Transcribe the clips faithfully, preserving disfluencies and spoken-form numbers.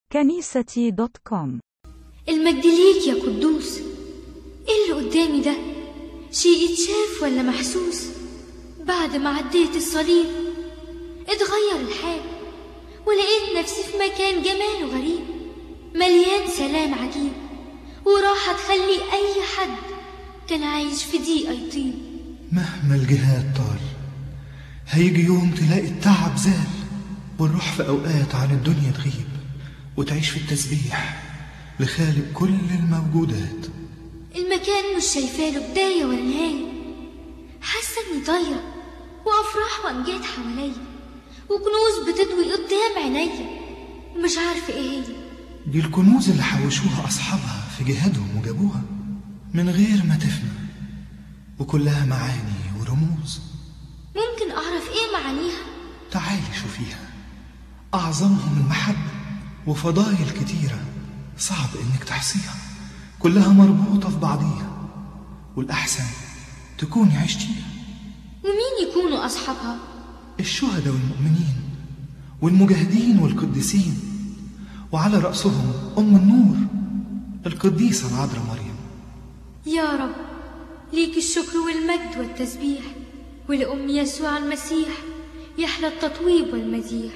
كنيستي دوت كوم. المجد ليك يا قدوس. ايه اللي قدامي ده؟ شيء يتشاف ولا محسوس؟ بعد ما عديت الصليب اتغير الحال، ولقيت نفسي في مكان جماله غريب، مليان سلام عجيب، وراحة تخلي أي حد كان عايش في ضيقة يطيب. مهما الجهاد طال هيجي يوم تلاقي التعب زال، والروح في أوقات عن الدنيا تغيب، وتعيش في التسبيح لخالق كل الموجودات. المكان مش شايفاله بداية ولا نهاية، حاسة اني طايرة وأفراح وأمجاد حواليا، وكنوز بتضوي قدام عينيا، ومش عارفة ايه هي. دي الكنوز اللي حوشوها أصحابها في جهادهم وجابوها من غير ما تفنى، وكلها معاني ورموز. ممكن أعرف ايه معانيها؟ تعالي شوفيها. أعظمهم المحبة وفضائل كتيرة صعب إنك تحصيها، كلها مربوطة في بعضيها، والأحسن تكوني عشتيها. ومين يكونوا أصحابها؟ الشهداء والمؤمنين والمجاهدين والقديسين، وعلى رأسهم أم النور القديسة العذراء مريم. يا رب ليك الشكر والمجد والتسبيح، ولأم يسوع المسيح يحلى التطويب والمديح.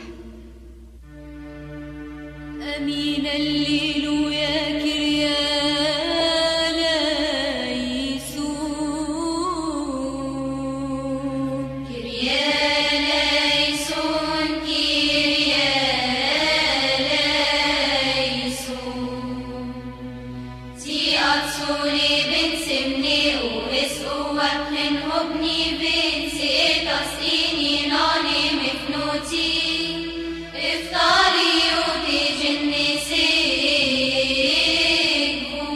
أمين الليل يا كريانا يسوع، كريانا يسوع، كريانا يسوع. تي أتصولي بنسمني واسقوا من هبني بنسي تصيني ناني مفنوتي افتاري وتجني سيكو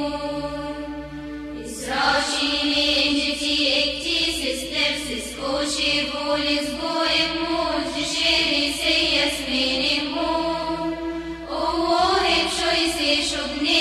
اسراشيني جتي اكتي سستفسس كوشي بوليس بوئب موج شيري سيس ميني مو اوهب شويسي شبني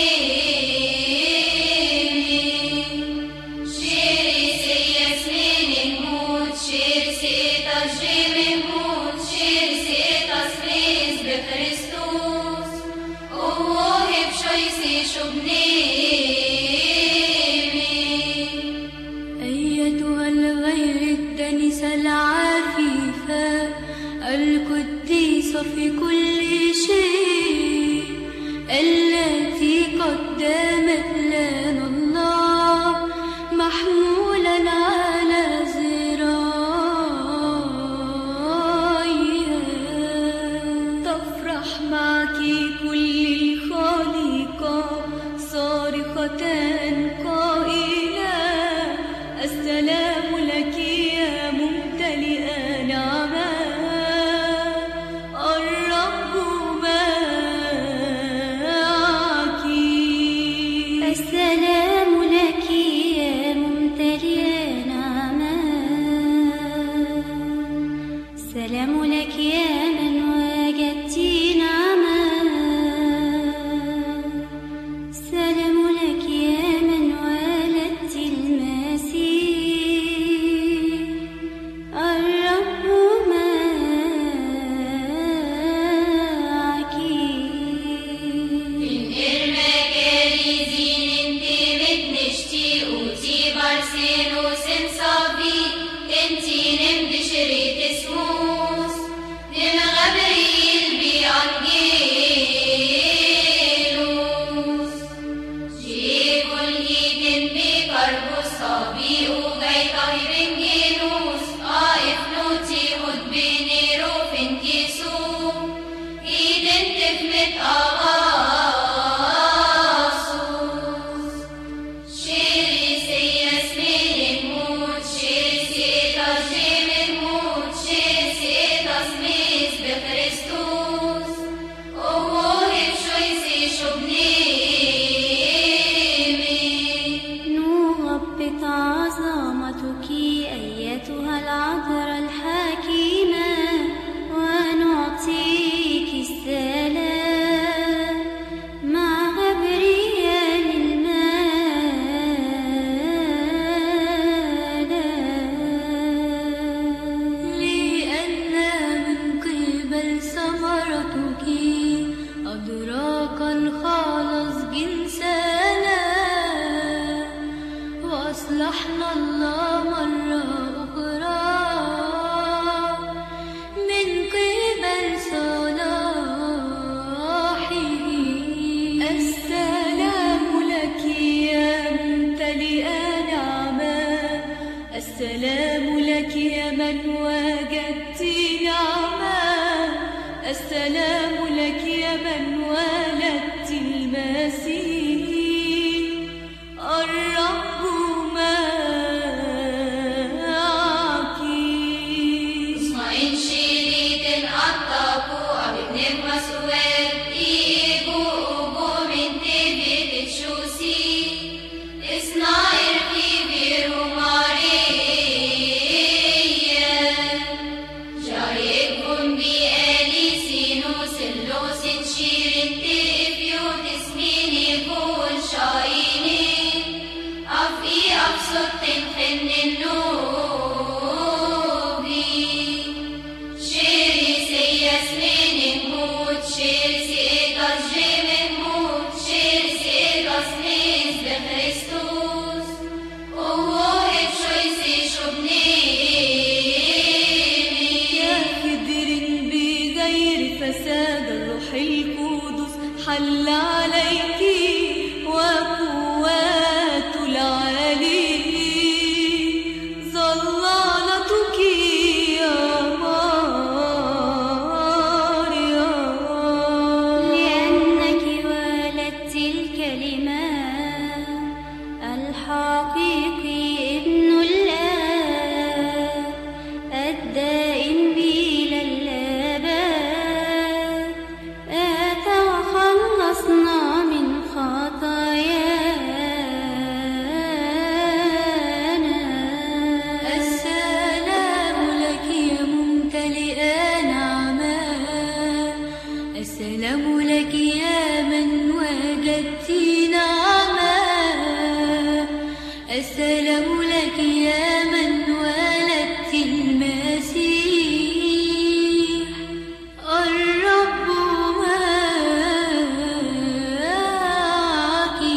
أيتها الغير الدنسة العفيفة القديسة في كل شيء، التي قدمت لنا الله محمولا على ذراعيها، تفرح معك كل الخالقة صارخة قائلة السلام لك يا ممتلئة نعمة، الرب معك. السلام لك يا ممتلئة نعمة، السلام لك يا من وجدت نعمة، السلام لك يا كان خالص جنسنا وأصلحنا الله مرة أخرى من قبل صلاحه. السلام لك يا ممتلئة نعمة، السلام لك يا من وجدت نعمة، السلام لك يا من ولدت المسيح. الرب معك. اسمعين شريط الأطاقو أبنك مسؤول إيبو أبو من تبت تشوسي إسنائر في بيرو ماريا جايبكم بآلي سينوس اللوس تشير التفيو تسميني كون شايني أفي أبسط تنخن النوبي شيري سياس من الموت شيري سيداس جيم الموت شيري سيداس نيز بخريستوس ووهب شويسي شبنيني يا قدر بغير فساد الروح القدس حل عليك وقوات العلي ظلالتك يا مريم. لأنك ولدت الكلمة الحقيقي ابن الله الدائم بلا الآباء آتى وخلصنا من خطايانا. السلام لك يا ممتلئة نعمة، السلام لك يا من وجدت نعمة، السلام لك يا من ولدت المسيح. الرب معك.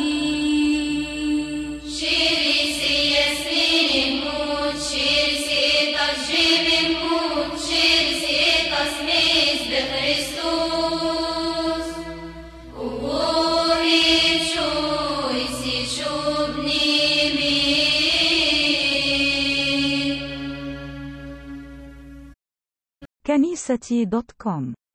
شيري سياس من الموت شيري سيداس جيم الموت شيري سيداس نيز بخريستوس ووهب شويسي شبنيني. كنيستي دوت كوم